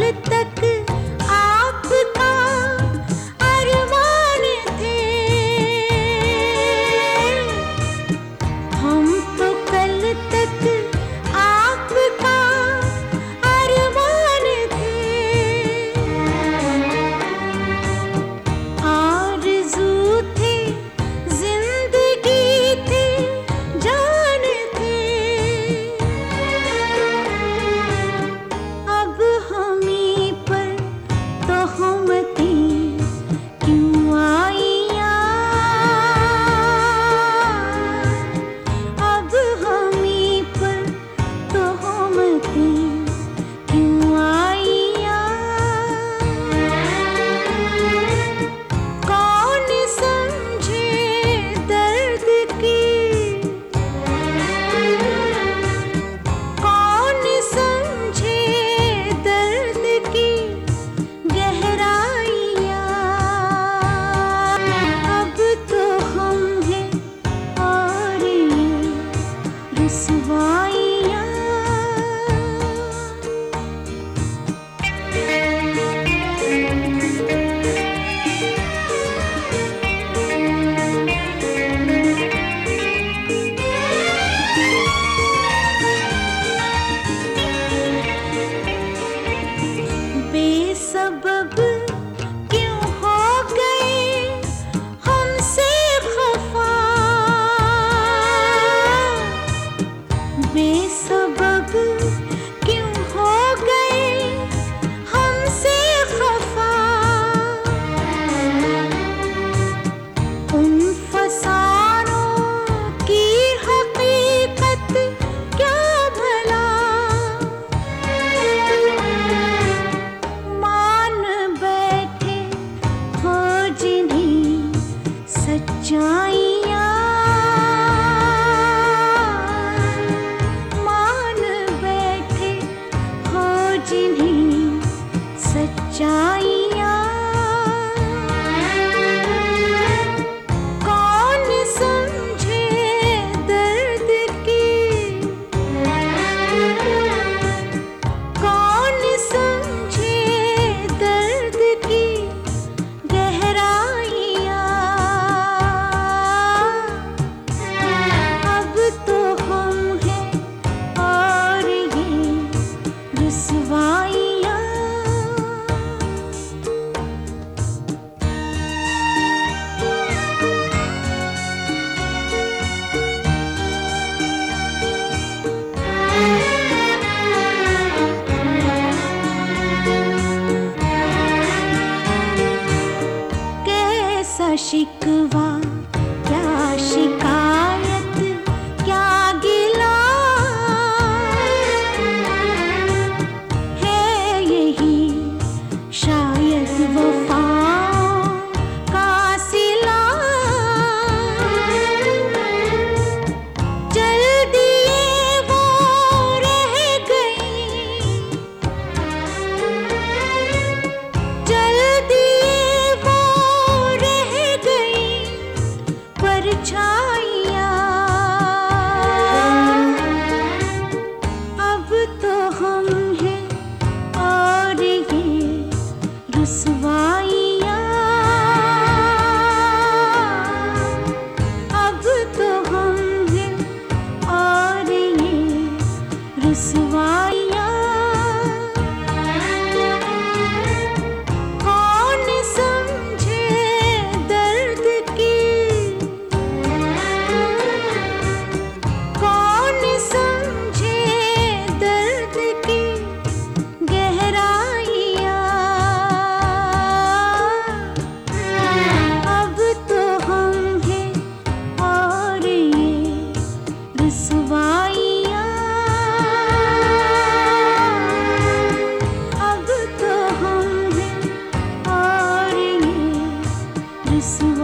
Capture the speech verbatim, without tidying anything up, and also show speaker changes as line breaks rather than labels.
तक आपका अरमान थे, हम तो कल तक आपका अरमान थे। आरज़ू थे, जिंदगी थी, जान थे। अब हमी पर तोहमतें क्यों आईयां? अब हमी पर तोहमतें क्यों आईयां? कौन समझे दर्द की, कौन समझे दर्द की गहराइयाँ? अब तो हम हैं और ये रुसवाइयाँ। बेसबब क्यों हो गए हमसे खफा? बेसबब क्यों हो गए हमसे खफा? उन फसानों की हकीकत क्या भला? मान बैठे हो जिन्हीं सच्चाइयाँ, मान बैठे हो जिन्हीं सच्चाइयाँ। कौन समझे दर्द की, कौन समझे दर्द की गहराइयाँ? अब तो हम हैं और ये रुसवाइयाँ। कैसा शिकवा, क्या शिकायत, क्या गिला है? यही शायद वफाओं का सिला। चल दिए वो रह गई, चल दिए वो रह गई परछाइयाँ। अब तो हम हैं और ये रुसवाइयाँ। अब तो हम हैं और ये रुसवाइयाँ। कौन समझे दर्द की, कौन समझे दर्द की गहराइयाँ? अब तो हम हैं और ये रुसवाइयाँ। अब तो हम हैं और ये रुसवाइयाँ।